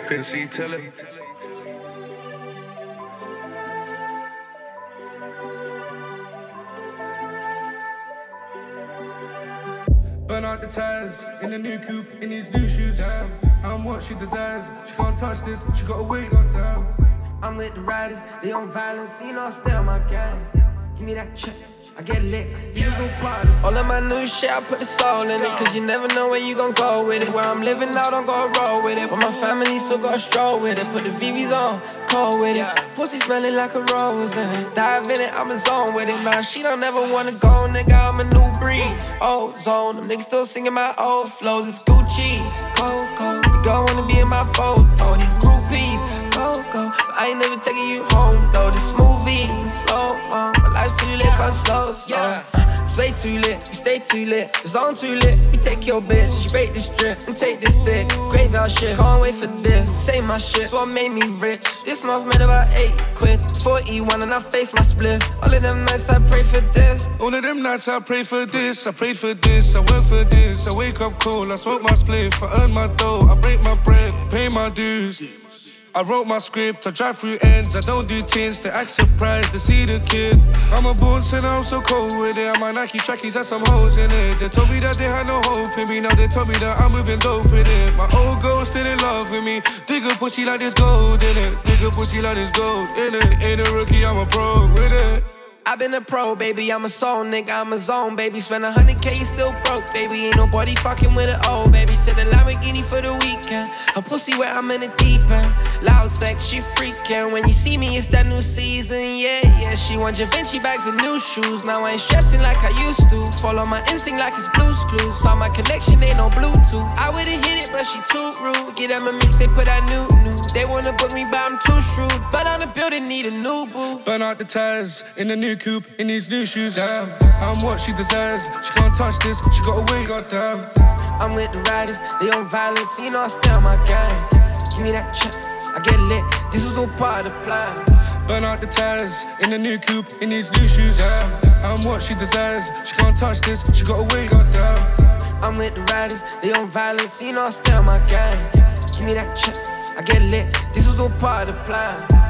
Couldn't see, tell it. Burn out the tires, in the new coupe, in these new shoes. Damn, I'm what she deserves. She can't touch this, she got away, goddamn. I'm with the riders, they on violence, you know I stay on my gang. Give me that check, I get lit, you go party. All of my new shit, I put the soul in it. Cause you never know where you gon' go with it. Where I'm living now, don't go roll with it. But my family still got stroll with it. Put the VVs on, cold with it. Pussy smelling like a rose in it. Dive in it, I'm a zone with it. Nah, she don't ever wanna go, nigga, I'm a new breed. Ozone, them niggas still singing my old flows. It's Gucci, Coco. You don't wanna be in my photo. These groupies, Coco. But I ain't never taking you home, though. This movie, slow, my life's too lit, cause slow. It's way too lit, we stay too lit. The zone too lit, we take your bitch. She break this strip and take this dick. Graveyard shit, can't wait for this. Say my shit, so I made me rich. This month made about 8 quid. 41 and I face my split. All of them nights I pray for this. All of them nights I pray for this. I prayed for this, I went for this. I wake up cold, I smoke my spliff. I earn my dough, I break my bread, pay my dues. I wrote my script, I drive through ends, I don't do tints, they act surprised, they see the kid. I'm a born sinner, I'm so cold with it. I'm my Nike trackies, had some holes in it. They told me that they had no hope in me, now they told me that I'm moving dope in it. My old girl still in love with me, bigger pussy like this gold in it. Bigger pussy like this gold in it. Ain't a rookie, I'm a pro with it. I've been a pro, baby, I'm a soul nigga, I'm a zone, baby. Spend 100K, you still broke, baby. Ain't nobody fucking with an old, baby. To the Lamborghini for the weekend. A pussy where I'm in the deep end. Loud sex, she freaking. When you see me, it's that new season, yeah. She want Givenchy bags and new shoes. Now I ain't stressing like I used to. Follow my instinct like it's Blue's Clues. Found my connection, ain't no Bluetooth. I would've hit it, but she too rude. Get them a mix, they put that new. They wanna book me, but I'm too shrewd. But on the building, need a new booth. Burn out the tires, in the new coupe, in these new shoes. Damn, I'm what she deserves. She can't touch this, she got away, goddamn. I'm with the riders, they on violence, you know I stay on my gang. Give me that check, I get lit, this was all part of the plan. Burn out the tires, in the new coupe, in these new shoes. Damn, I'm what she deserves. She can't touch this, she got away, goddamn. I'm with the riders, they on violence, you know I stay on my gang. Give me that check, I get lit, this was all part of the plan.